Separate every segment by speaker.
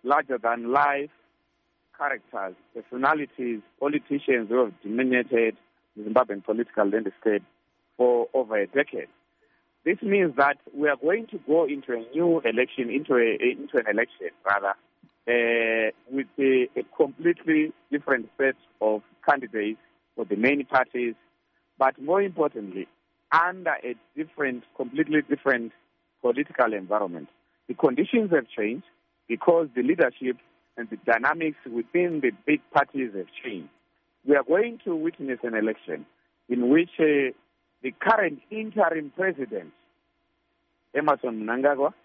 Speaker 1: larger-than-life characters, personalities, politicians who have dominated the Zimbabwean political landscape for over a decade. This means that we are going to go into a new election, into an election with a completely different set of candidates for the main parties, but more importantly, under a completely different political environment. The conditions have changed because the leadership and the dynamics within the big parties have changed. We are going to witness an election in which the current interim president, Emmerson Mnangagwa,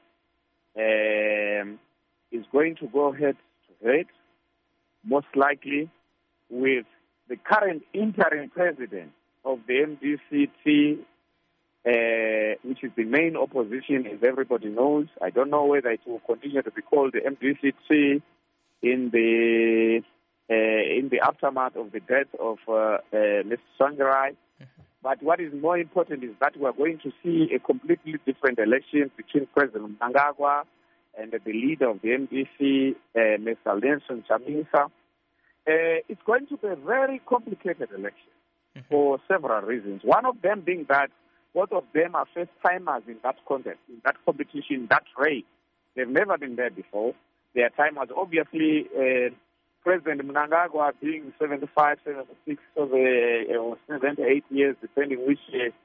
Speaker 1: is going to go head-to-head, most likely with the current interim president of the MDC-T, which is the main opposition, as everybody knows. I don't know whether it will continue to be called the MDC-T in the aftermath of the death of Mr. Tsvangirai. But what is more important is that we are going to see a completely different election between President Mnangagwa and the leader of the MDC, Mr. Nelson Chamisa. It's going to be a very complicated election for several reasons. One of them being that both of them are first-timers in that contest, in that competition, that race. They've never been there before. They are timers. Obviously, President Mnangagwa being 75, 76, or 78 years, depending which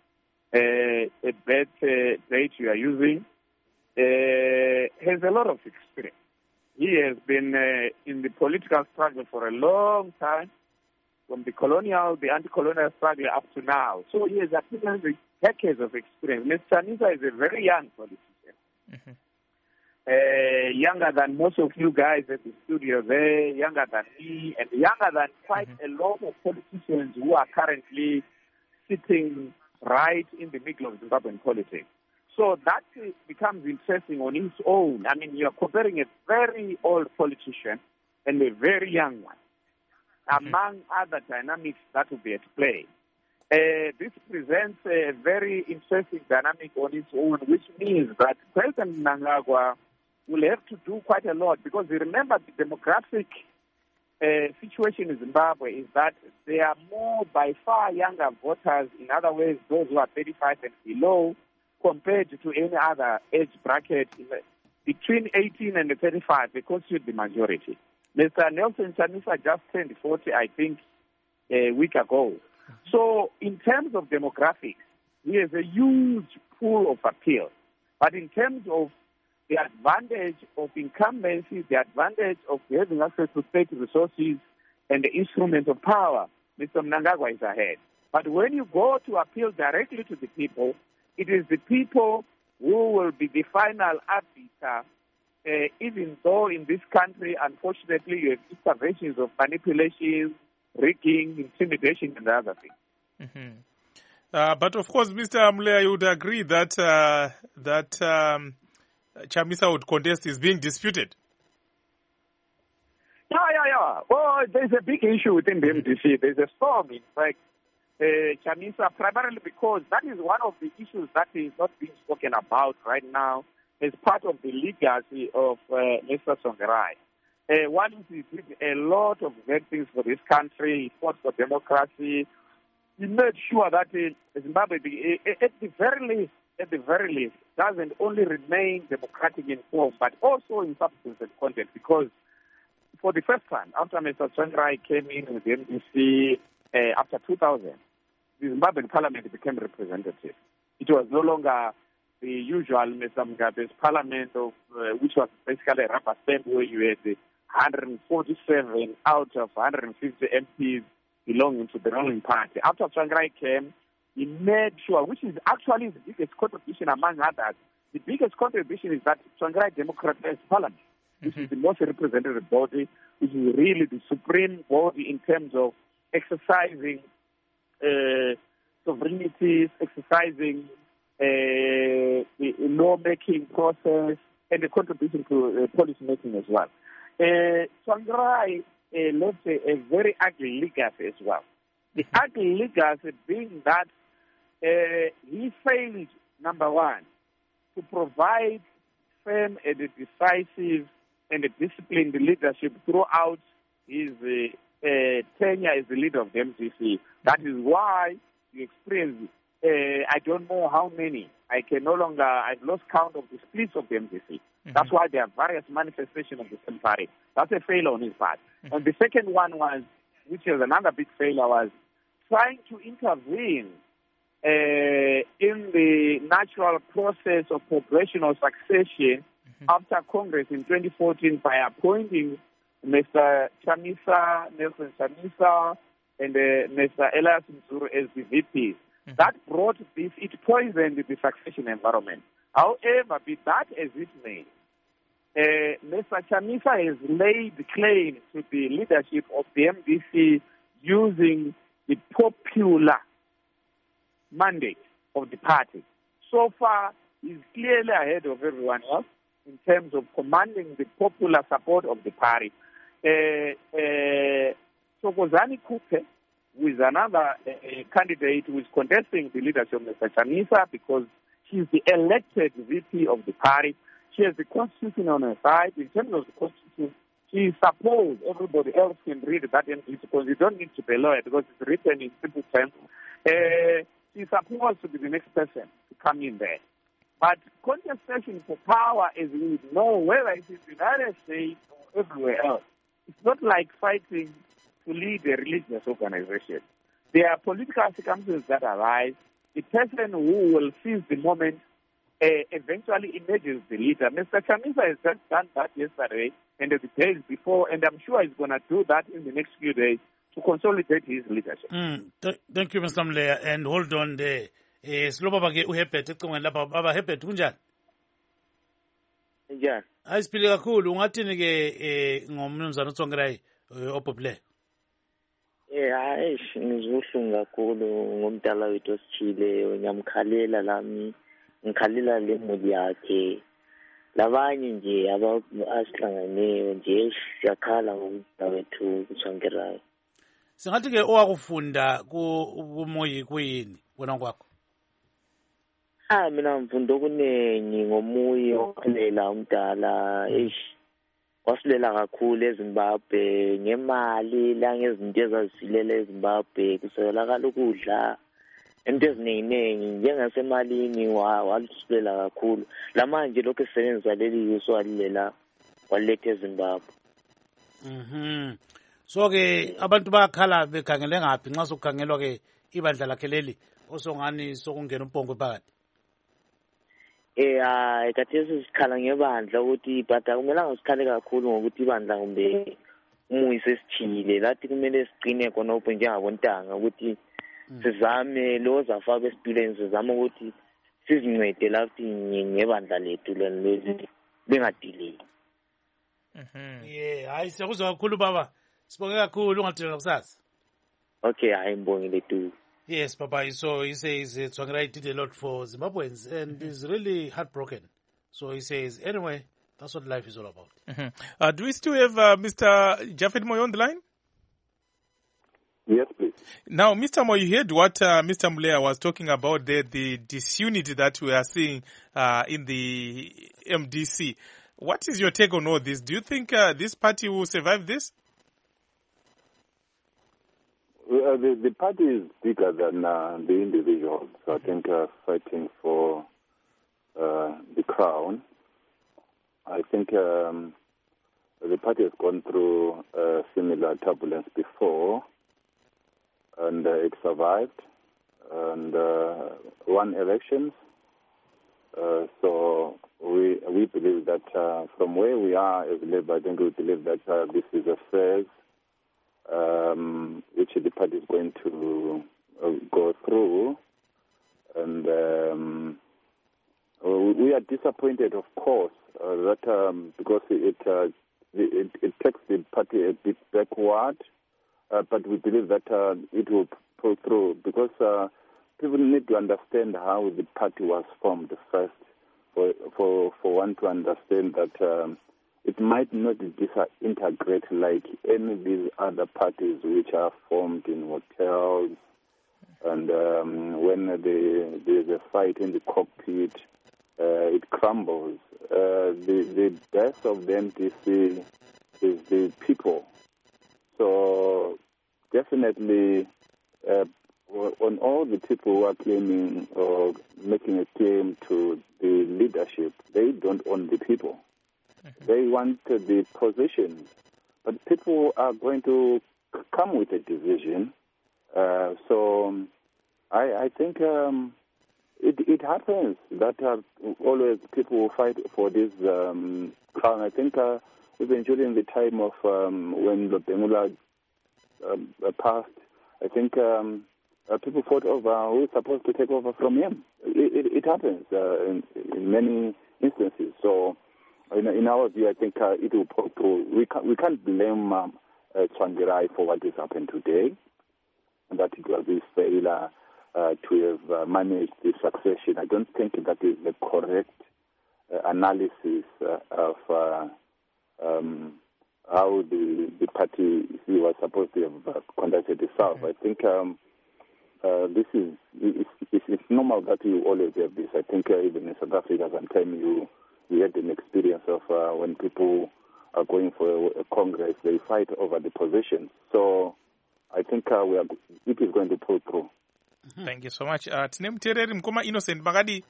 Speaker 1: date you are using, has a lot of experience. He has been in the political struggle for a long time, from the anti-colonial struggle up to now. So he has accumulated decades of experience. Mr. Chamisa is a very young politician. Younger than most of you guys at the studio there, younger than me, and younger than quite a lot of politicians who are currently sitting right in the middle of Zimbabwean politics. So that becomes interesting on its own. I mean, you're comparing a very old politician and a very young one, among other dynamics that will be at play. This presents a very interesting dynamic on its own, which means that President Mnangagwa will have to do quite a lot, because remember the demographic situation in Zimbabwe is that there are by far younger voters, in other words, those who are 35 and below, compared to any other age bracket. Between 18 and 35, they constitute the majority. Mr. Nelson Chamisa just turned 40, I think, a week ago. So in terms of demographics, he has a huge pool of appeal. But in terms of the advantage of incumbency, the advantage of having access to state resources and the instruments of power, Mr. Mnangagwa is ahead. But when you go to appeal directly to the people, it is the people who will be the final arbiter, even though in this country, unfortunately, you have interventions of manipulation, rigging, intimidation, and other things.
Speaker 2: But of course, Mr. Mlea, you would agree that Chamisa would contest is being disputed.
Speaker 1: Yeah. Well, there's a big issue within the MDC. There's a storm, in fact, Chamisa, primarily because that is one of the issues that is not being spoken about right now as part of the legacy of Mr. Tsvangirai. One is he did a lot of great things for this country. He fought for democracy. He made sure that Zimbabwe, at the very least, doesn't only remain democratic in form, but also in substance and content. Because for the first time, after Mr. Tsvangirai came in with the MDC after 2000, the Zimbabwean parliament became representative. It was no longer the usual Mr. Mugabe's parliament, which was basically a rubber stamp where you had 147 out of 150 MPs belonging to the ruling party. After Tsvangirai came, he made sure, which is actually the biggest contribution among others, the biggest contribution is that Tsvangirai democratized parliament, which is the most representative body, which is really the supreme body in terms of exercising sovereignty, exercising the law-making process, and the contribution to policy-making as well. Tsvangirai left a very ugly legacy as well. The ugly legacy being that he failed, number one, to provide firm and decisive and disciplined disciplined leadership throughout his tenure as the leader of the MDC. That is why you experience, I don't know how many. I've lost count of the splits of the MDC. That's why there are various manifestations of the same party. That's a failure on his part. And the second one was, which was another big failure, was trying to intervene in the natural process of operational succession after Congress in 2014 by appointing Mr. Nelson Chamisa, and Mr. Elias Mzuru as the VPs. That brought this, it poisoned the succession environment. However, be that as it may, Mr. Chamisa has laid claim to the leadership of the MDC using the popular mandate of the party. So far, he's clearly ahead of everyone else in terms of commanding the popular support of the party. Sokozani Kupe, who is another candidate who is contesting the leadership of Mr. Chamisa because she's the elected VP of the party. She has the Constitution on her side. In terms of the Constitution, she supposed everybody else can read that because you don't need to be a lawyer because it's written in simple terms. She's supposed to be the next person to come in there. But contestation for power, as we know, whether it is in the United States or everywhere else, it's not like fighting to lead a religious organization. There are political circumstances that arise. The person who will seize the moment eventually emerges the leader. Mr. Chamisa has just done that yesterday and the days before, and I'm sure he's going to do that in the next few days to consolidate his leadership.
Speaker 3: Thank you, Mr. Mleya, and hold on there. Silobaba-ke uHebert ecingweni lapha. Baba Hebert, kunjani?
Speaker 4: Njani?
Speaker 3: Ayisiphile kakhulu. Ungathini-ke ngomnumzana uTsongerai opopulaire?
Speaker 4: Hayi ngizohlungu kakhulu ngomdala wethu osithile, ngiyamkhalela lami, ngikhalela le muli yakhe. Labanye nje asihlanganeyo nje siyakhala ngomdala wethu uTsongerai.
Speaker 3: Singathi-ke owakufunda kuMoyi kuyini wena kwakho?
Speaker 4: Mina ngifunda okuningi ngoMoyi okhalela umdala. Wasilela kakhulu eZimbabwe ngemali langezinto ezazisilela eZimbabwe kuswelakala ukudla into eziningi njengasemalini walusilela kakhulu. Lamanje lokho esebenzisa leli yuso walilela waliletha eZimbabwe.
Speaker 3: So-ke abantu bayakhala bekhangele ngaphi nxa sokukhangelwa-ke ibandla lakhe leli osongani sokungena umpongo phakathi?
Speaker 4: Khathesi sikhala ngebandla ukuthi but akumelanga sikhale kakhulu ngokuthi ibandla kumbe uMoyi sesithile. Lathi kumele siqine khonapho njengabontanga ukuthi sizame lo zafaka esituleni, sizame ukuthi sizincede lathi ngebandla lethu leli bengadilei.
Speaker 3: Hayi siyakuzwa kakhulu baba. Sibonge kakhulu ungadileka kusasa.
Speaker 4: Okay, hayi ngibongile tu.
Speaker 3: Yes, Papa. So he says Tsvangirai did a lot for Zimbabweans and is really heartbroken. So he says, anyway, that's what life is all about.
Speaker 2: Do we still have Mr. Japhet Moyo on the line?
Speaker 5: Yes, please.
Speaker 2: Now, Mr. Moyo, you heard what Mr. Mleya was talking about there, the disunity that we are seeing in the MDC. What is your take on all this? Do you think this party will survive this?
Speaker 5: The party is bigger than the individuals. So I think fighting for the crown. I think the party has gone through similar turbulence before, and it survived and won elections. So we believe that from where we are as Labour, I think we believe that this is a phase which the party is going to go through, and we are disappointed, of course, that because it takes the party a bit backward, but we believe that it will pull through because people need to understand how the party was formed first, for one to understand that it might not disintegrate like any of these other parties which are formed in hotels, and when there's a fight in the cockpit, it crumbles. The death of the MDC unfortunately, on all the people who are claiming or making a claim to the leadership, they don't own the people. They want the positions. But people are going to come with a division. So I think it happens that always people will fight for this crown. I think even during the time of when Lobengula passed, I think people fought over who is supposed to take over from him. It happens in many instances. So in our view, I think it will pull through. We can't blame Tsvangirai for what has happened today, that it was his failure to have managed the succession. I don't think that is the correct analysis of how the party was supposed to have conducted itself. I think this is it's normal that you always have this. I think even in South Africa, sometimes we had an experience of when people are going for a congress, they fight over the positions. So I think it is going to pull through.
Speaker 2: Thank you so much. Tine mutereri Mukoma Innocent Magadi.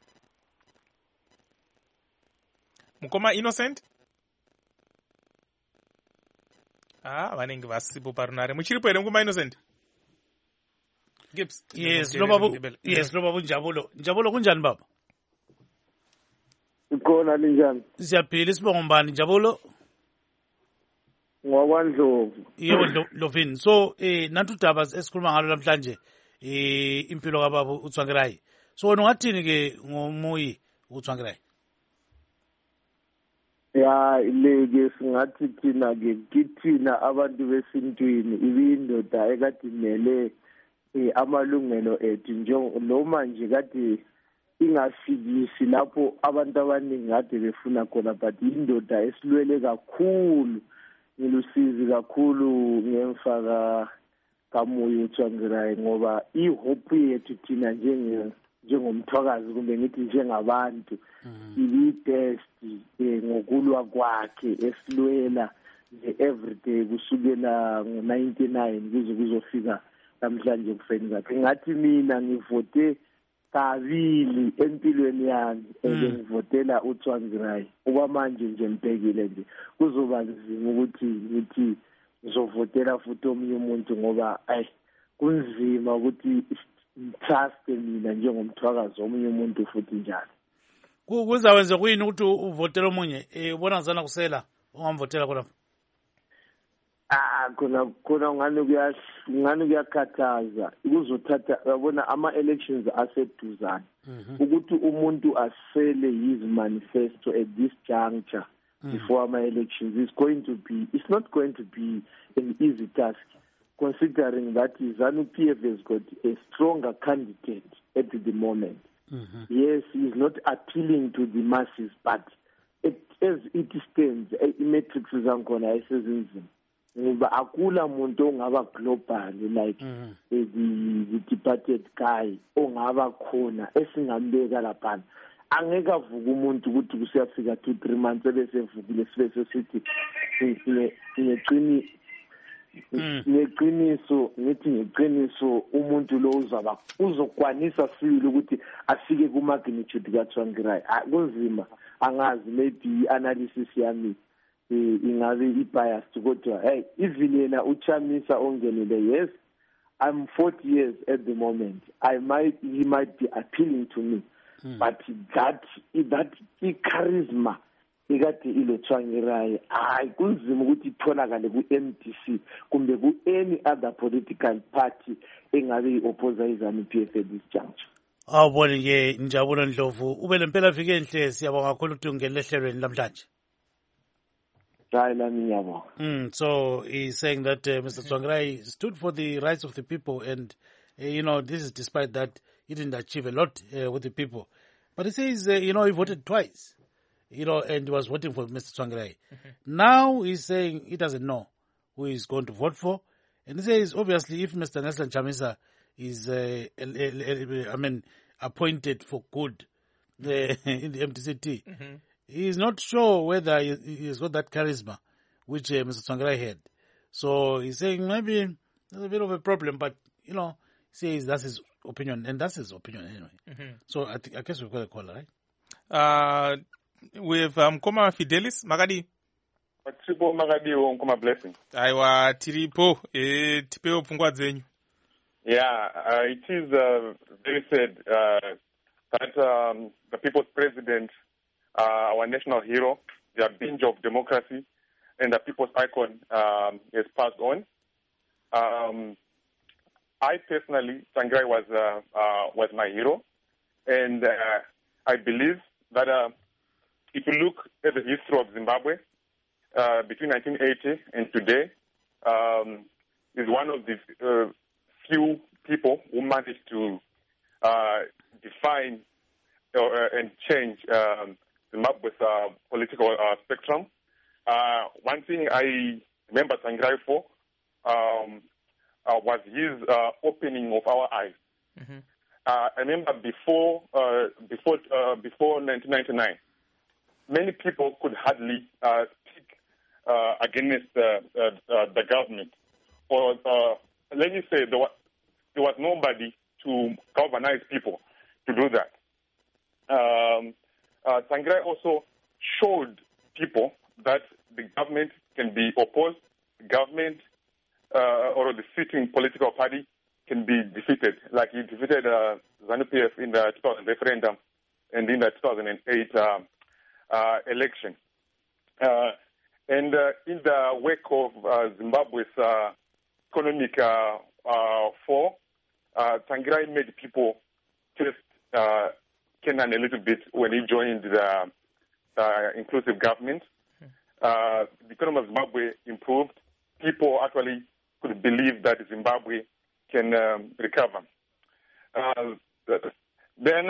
Speaker 2: Mukoma Innocent? Vanenge vasipo parunare. Muchiripo here Mukoma Innocent? Gibbs.
Speaker 3: Yes, lo babu Njabulo. Njabulo kunjani baba?
Speaker 6: Ikhona linjani?
Speaker 3: Siyaphila isibongo mbani Njabulo?
Speaker 6: Ngwakwandlovu.
Speaker 3: Yebo Lovin. So nantu daba esikhuluma ngalo namhlanje impilo kababa uTsvangirai. So wena ungathini ke ngomuyi uTsvangirai?
Speaker 6: Ya leke singathi thina ke kithina abantu besintwini ibindoda ekadimele amalungelo ethu noma nje kade ingafikisi lapho abantu abaningi kade befuna khona, but indoda esilwele kakhulu ngilusizi kakhulu ngemfaka kaMoyo uTsvangirai ngoba ihope yethu thina njengomthwakazi kumbe ngithi njengabantu ibibest ngokulwa kwakhe esilwela everyday kusukela ngo-99 kuze kuzofika namhlanje kufeni kwakhe. Ngathi mina ngivote kabili empilweni yami ngivotela uTsvangirai. Uba manje nje ngibhekile nje kuzoba nzima ukuthi ngithi ngizovotela futhi omunye umuntu ngoba kunzima ukuthi trust mina njengomthwakazi omunye umuntu futhi njalo.
Speaker 3: Kuzawenza kuyini ukuthi uvotela omunye? Ubona ngizana kusela ongamvotela khona?
Speaker 6: Khona ngani kuyakhathaza ukuzothatha yabona ama-elections aseduzane ukuthi umuntu asele his manifesto at this juncture before ama-elections it's not going to be an easy task, considering that ZANU-PF has got a stronger candidate at the moment. Yes, he is not appealing to the masses, but as it stands, i-metrics zankhona ayisezinzima. Ngoba akula muntu ongaba global like the departed guy ongaba khona esingambeka lapha. Angeke avuka umuntu ukuthi kusiyafika 2-3 months ebese evukile sibe sithi ngeqiniso umuntu lo uzokwanisa sibili ukuthi afike ku magnitude kaTsvangirai. Kunzima, angazi, maybe i-analysis yami ingabe i-biased kodwa even yena uChamisa ongenile, yes, I'm 40 years at the moment. He might be appealing to me, but that charisma ikade ilo Tsvangirai kunzima ukuthi itholakale ku-MDC kumbe ku-any other political party engabe i-oppose iZANU-PF at this juncture.
Speaker 3: Awubone ke Njabulo Ndlovu, ube lempela viki enhle, siyabonga kakhulu ukuthi ungene ehlelweni namhlanje. So he's saying that Mr. Tsvangirai stood for the rights of the people, and this is despite that he didn't achieve a lot with the people. But he says he voted twice, and he was voting for Mr. Tsvangirai. Now he's saying he doesn't know who he's going to vote for, and he says obviously if Mr. Neslan Chamisa is appointed for good in the MDCT. He's not sure whether he's got that charisma which Mr. Tsvangirai had. So he's saying maybe There's a bit of a problem, but, says that's his opinion, and that's his opinion anyway. So I guess we've got a caller,
Speaker 2: right? We have Mkoma Fidelis, Magadi.
Speaker 7: Tripo Magadi Mkoma Blessing.
Speaker 2: Aiwa, tiripo, tipeo pungwa zenyu.
Speaker 7: Yeah, it is very sad that the people's president, our national hero, the binge of democracy, and the people's icon has passed on. I personally, Tsvangirai was my hero, and I believe that if you look at the history of Zimbabwe between 1980 and today, is one of the few people who managed to define and change Zimbabwe's political spectrum. One thing I remember Tsvangirai for was his opening of our eyes. I remember before 1999, many people could hardly speak against the government, or let me say there was nobody to galvanize people to do that. Tsvangirai also showed people that the government can be opposed, the government or the sitting political party can be defeated, like he defeated ZANU-PF in the 2000 referendum and in the 2008 election. And in the wake of Zimbabwe's economic fall, Tsvangirai made people taste Kenyan a little bit when he joined the inclusive government. The economy of Zimbabwe improved. People actually could believe that Zimbabwe can recover. Then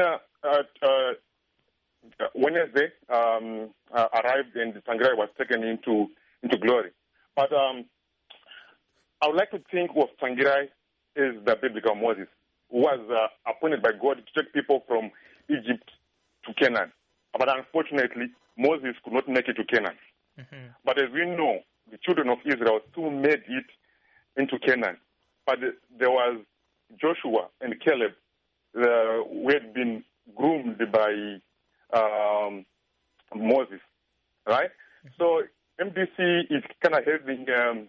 Speaker 7: Wednesday arrived and Tsvangirai was taken into glory. But I would like to think of Tsvangirai as the biblical Moses, who was appointed by God to take people from Egypt to Canaan. But unfortunately, Moses could not make it to Canaan. But as we know, the children of Israel still made it into Canaan. But there was Joshua and Caleb who had been groomed by Moses, right? So MDC is kind of having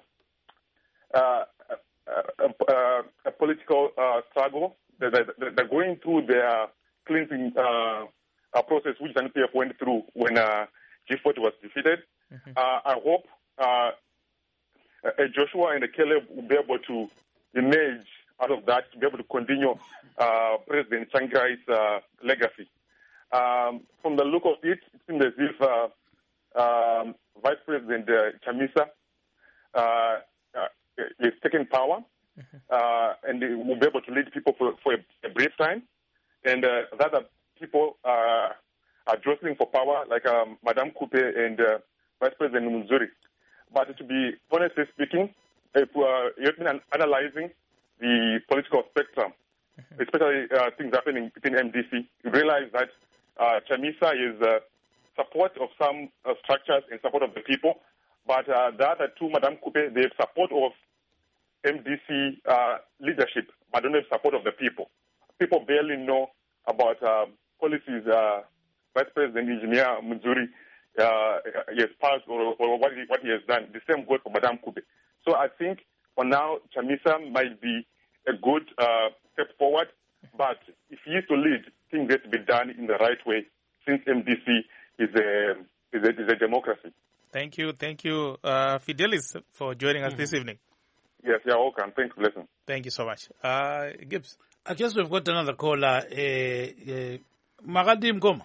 Speaker 7: a political struggle. They're going through their cleansing process, which ZANU-PF went through when G40 was defeated. I hope Joshua and Caleb will be able to emerge out of that, to be able to continue President Tsvangirai's legacy. From the look of it, it seems as if Vice President Chamisa is taking power, and will be able to lead people for a brief time. And the other people are jostling for power, like Madame Coupe and Vice President Muzuri. But to be honestly speaking, if you've been analyzing the political spectrum, especially things happening within MDC, you realize that Chamisa is support of some structures in support of the people, but the other two, Madame Coupe, they have support of MDC leadership, but don't have support of the people. People barely know about policies Vice President Engineer Muzuri has passed or what he has done. The same goes for Madame Coupe. So I think for now, Chamisa might be a good step forward, but if he is to lead, things have to be done in the right way, since MDC is a democracy.
Speaker 2: Thank you, Fidelis, for joining us this evening.
Speaker 7: Yes, you're welcome. Thanks, Blessing.
Speaker 2: Thank you so much. Gibbs.
Speaker 3: I guess we've got another caller. Magadi Mkoma.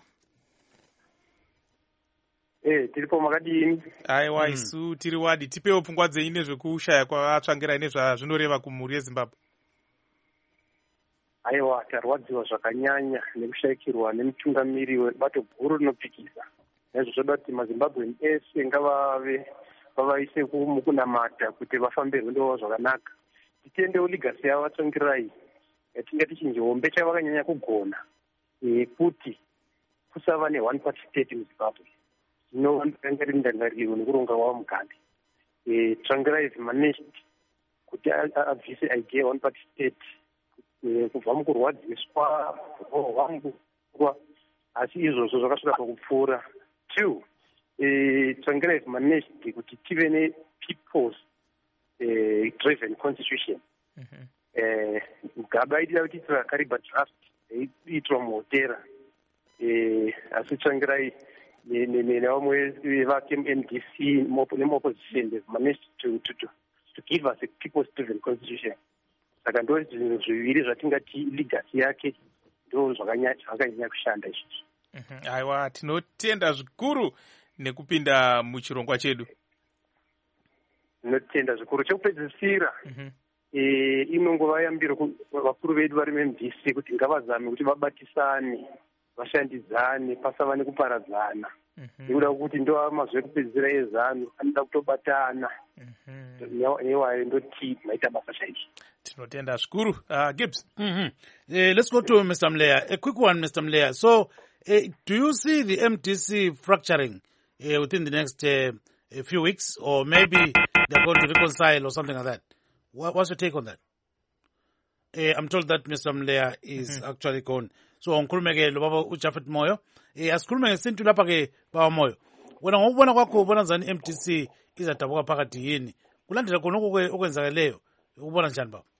Speaker 8: Tiripo Magadi.
Speaker 2: Aiwa isu tiri wadi tipewo pfungwa dzenyu nezvekushaya kwavatsvangirai nezvazvinoreva kumhuri yeZimbabwe.
Speaker 8: Aiwa, tarwadziwa zvakanyanya nekushayikirwa nemutungamiri webato guru rinopikisa. Naizvo zvoda kuti maZimbabwe ese ngavave vavaise mukunamata kuti vafambe rwendo rwavo zvakanaka. Titendewo ligasi yavo Tsvangirai yatingati chinjombe chavakanyanya kugona kuti kusava ne-one party state muZimbabwe. Zvino ndangariro nekuronga wavo mugande. Tsvangirai is managed kuti abvise idea one party state kubva mukurwadziswa hwamugurwa, asi izvozvo zvakasvika pakupfuura. 2, Tsvangirai is managed kuti tive ne-people's driven constitution. Mugabe aidira kuitira Kariba draft iitwa muhotera, asi Tsvangirai nevamwe vake MDC neopposition they've managed to give us a people's driven constitution. Saka ndo zvinhu zviviri zvatingati legacy yake ndo zvakanyanya kushanda izvozvo.
Speaker 2: Aiwa, tinotenda zvikuru nekupinda muchirongwa chedu.
Speaker 8: Tinotenda zvikuru. Chekupedzisira, inongova yambiro vakuru vedu vari MDC kuti ngavazame kuti vabatisane, vashandidzane, pasava nekuparadzana. Nekuda kuti ndo mazuva ekupedzisira ezano anoda kutobatana. Newayo ndoti maita basa chaizvo.
Speaker 2: Tinotenda zvikuru. Gibbs.
Speaker 3: Let's go to Mr. Mleya. A quick one, Mr. Mleya. So, do you see the MDC fracturing within the next a few weeks, or maybe they're going to reconcile or something like that? What's your take on that? I'm told that Mr. Mleya is actually gone. So, onkhulumeke lo baba uJafet Moyo. Asikhulume ngesintu lapha ke baba Moyo. Wena ngokubona kwakho ubona njani MDC izadabuka phakathi yini? Kulandela khona okwenzakeleyo. Ubona njani baba?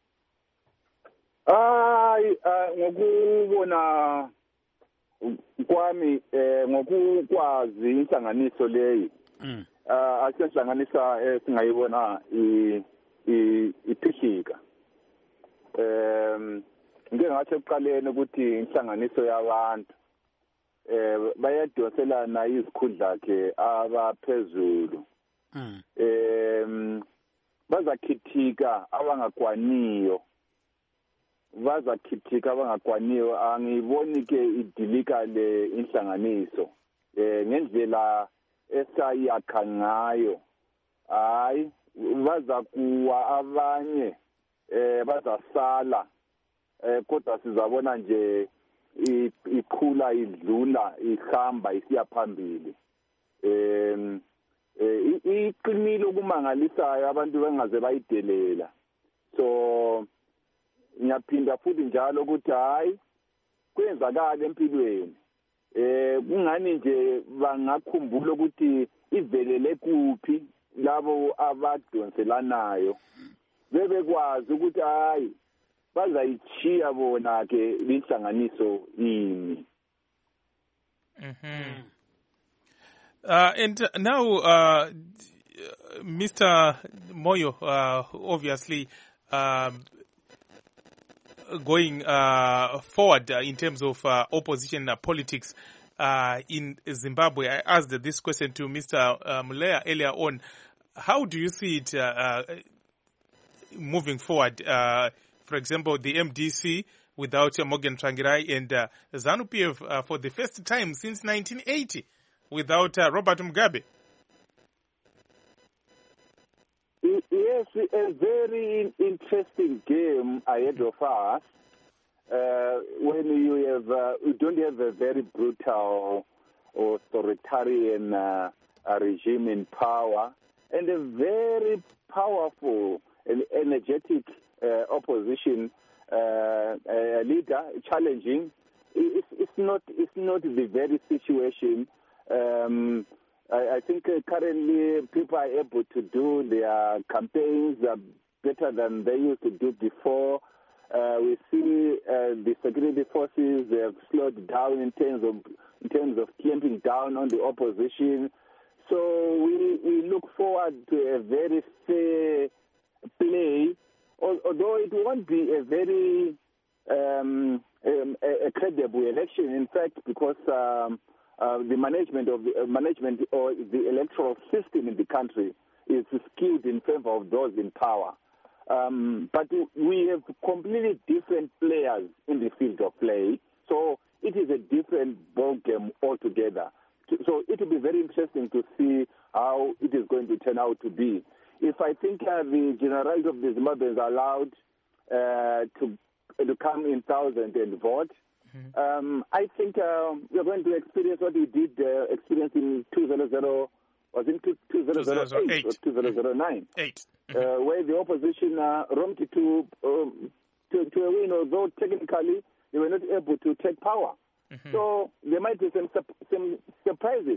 Speaker 5: Ngokubona kwami ngokukwazi inhlanganiso leyi asihlanganisa singayibona iphishika ngeke ngathi ekuqaleni ukuthi inhlanganiso yabantu bayadoselana izikhundla ke abaphezulu bazakhithika abangakwaniyo angiboni ke idilika le inhlanganiso ngendlela esayakha ngayo. Hayi, bazakuwa abanye bazasala kodwa sizabona nje ikhula idlula ihamba isiya phambili. Iqinile okumangalisayo abantu bengaze bayidelela. So ngiyaphinda futhi njalo ukuthi hayi kwenzakala empilweni kungani nje bangakhumbula ukuthi ivelele kuphi labo abadonselanayo bebekwazi ukuthi hayi bazayichiya bona ke inhlanganiso yini.
Speaker 2: And now Mr. Moyo obviously going forward in terms of opposition politics in Zimbabwe. I asked this question to Mr. Mleya earlier on. How do you see it moving forward? For example, the MDC without Morgan Tsvangirai and ZANU-PF for the first time since 1980 without Robert Mugabe.
Speaker 5: Yes, a very interesting game ahead of us. When you don't have a very brutal authoritarian regime in power and a very powerful and energetic opposition leader challenging, it's not the very situation. I think currently people are able to do their campaigns better than they used to do before. We see the security forces have slowed down in terms of clamping down on the opposition. So we look forward to a very fair play, although it won't be a very a credible election. In fact, because the management or the electoral system in the country is skewed in favor of those in power. But we have completely different players in the field of play, so it is a different ballgame altogether. So it will be very interesting to see how it is going to turn out to be. If I think the Generality of the Zimbabweans are allowed to come in thousands and vote, I think we're going to experience what we did experience in 2008 or 2009. where the opposition romped to a win, although technically they were not able to take power. So there might be some surprises.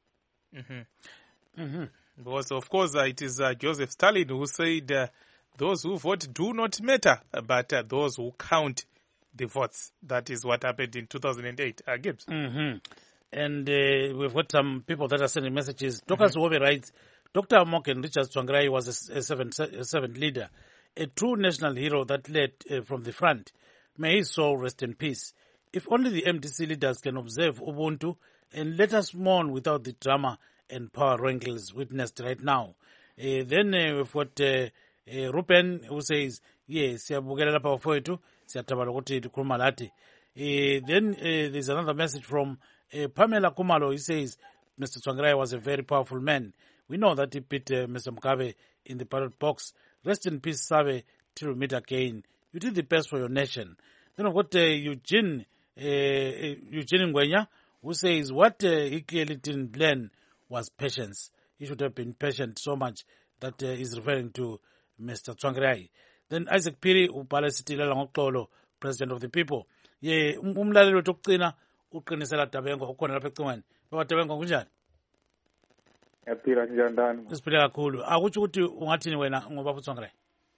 Speaker 2: Because, of course, it is Joseph Stalin who said those who vote do not matter, but those who count the votes. That is what happened in 2008. Gibbs.
Speaker 3: And we've got some people that are sending messages. Dr. Suhobe writes, Dr. Morgan Richard Tsvangirai was a servant leader, a true national hero that led from the front. May his soul rest in peace. If only the MDC leaders can observe Ubuntu and let us mourn without the drama and power wrangles witnessed right now. Then we've got Rupen who says, yes, siyabukela lapha bafowethu, siyathabala ukuthi likhuluma lathi. Then there's another message from Pamela Kumalo. He says, Mr. Tsvangirai was a very powerful man. We know that he beat Mr. Mugabe in the ballot box. Rest in peace, Sabe, till we meet again. You did the best for your nation. Then I've got Eugene Ngwenya, who says what he clearly didn't learn was patience. He should have been patient so much that he's referring to Mr. Tsvangirai. Then Isaac Piri, ubhala sitilela ngoxolo, president of the people. Ye umlaleli wethu okucina uqinisela Dabengo ukhona lapha ecingweni. Baba Dabengo kunjani?
Speaker 9: Yaphila njani?
Speaker 3: Siphila kakhulu. Akutsho ukuthi ungathini wena ngoba uTsvangirai?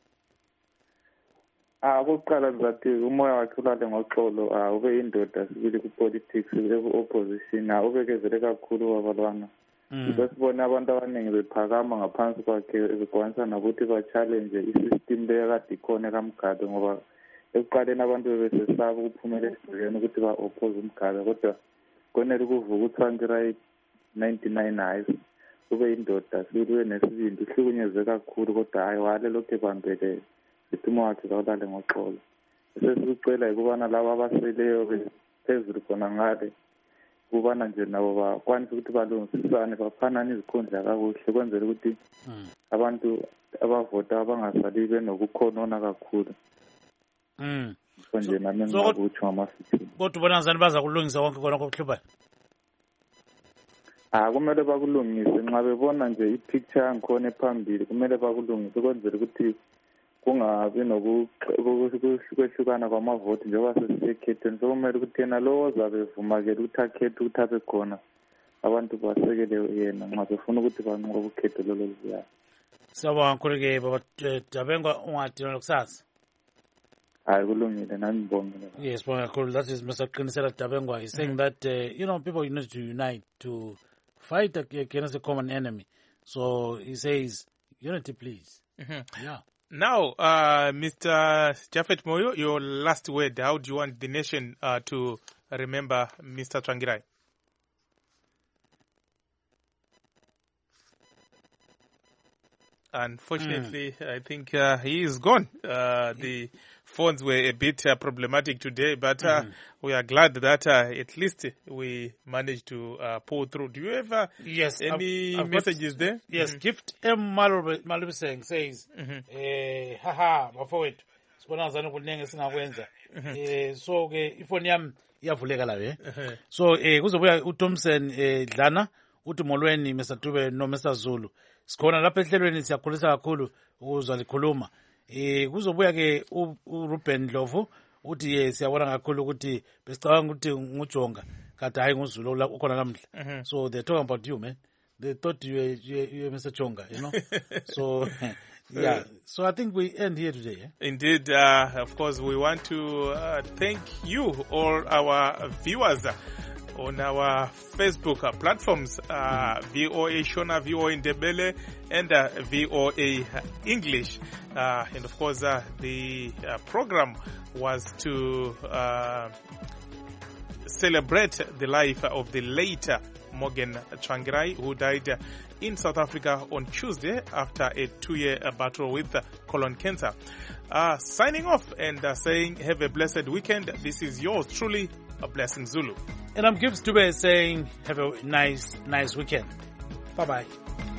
Speaker 9: Okokuqala ngizathi umoya wakhe ulale ngoxolo, ube yindoda sibili ku-politics, ku-opposition, ubekezele kakhulu wabalwana. Sibona abantu abaningi bephakama ngaphansi kwakhe bekwanisa nokuthi ba-challenge i-system leyakade ikhona kaMgabe, ngoba ekuqaleni abantu bebesesaba ukuphumela esibhekeni ukuthi ba-oppose uMgabe, kodwa konele ukuvuka uTsvangirai 99 hayi ube yindoda sibili ube nesibindi, uhlukunyezwe kakhulu kodwa hayi wale lokhu ebambelele. Isimo wakhe kawulale ngoxolo. Sesikucela ukubana laba abaseleyo phezulu khona ngale kubana nje nabo bakwanisa ukuthi balungisisane baphanane izikhundla kakuhle kwenzela ukuthi abantu abavota abangasali benokukhonona kakhulu. Konje nami ngikuthi ngamafithi.
Speaker 3: Kodwa ubona ngani baza kulungisa konke khona kokuhluphayo?
Speaker 9: Kumele bakulungise nxa bebona nje i-picture yangikhona ephambili, kumele bakulungise kwenzela ukuthi kungabi nokwehlukana kwamavoti njengoba sesisekhetheni. So kumele ukuthi yena lowo ozabe evumakele ukuthi akhethe ukuthi abe khona, abantu basekele yena nxa befuna ukuthi banqobe ukhetho lolo luyayo.
Speaker 3: Siyabonga kakhulu-ke Baba Dabengo, ungadinwa kusasa.
Speaker 9: Hayi kulungile, nami ngibongile.
Speaker 3: Yes, bonga kakhulu. That is Mr. Qinisela Dabengo. He's saying that people need to unite to fight against a common enemy. So he says, unity please. Yeah.
Speaker 2: Now, Mr. Japhet Moyo, your last word. How do you want the nation to remember Mr. Tsvangirai? Unfortunately, I think he is gone. The phones were a bit problematic today, but we are glad that at least we managed to pull through. Do you have any messages there?
Speaker 3: Yes, Gift M. Malubiseng says, haha, bafowethu, sibona ngazana kunenge singakwenza. So ke ifoni yami iyavuleka la So kuzobuya uThompson Dlana uthi molweni Mr. Dube no Mr. Zulu. Sikhona lapha ehlelweni siyakhulisa kakhulu ukuzwa likhuluma. Kuzobuya ke uRuben Dlovu uthi siyabona kakhulu ukuthi besicabanga ukuthi nguJonga kanti hayi nguZulu ukhona namhla. So they're talking about you, man. They thought you were Mr. Jonga, So yeah, so I think we end here today.
Speaker 2: Indeed, of course, we want to thank you, all our viewers on our Facebook platforms, VOA Shona, VOA Ndebele, and VOA English. And of course, the program was to celebrate the life of the late Morgan Tsvangirai, who died in South Africa on Tuesday after a 2-year battle with colon cancer. Signing off and saying have a blessed weekend. This is yours truly, a Blessing Zulu.
Speaker 3: And I'm Gibbs Dube saying have a nice weekend. Bye-bye.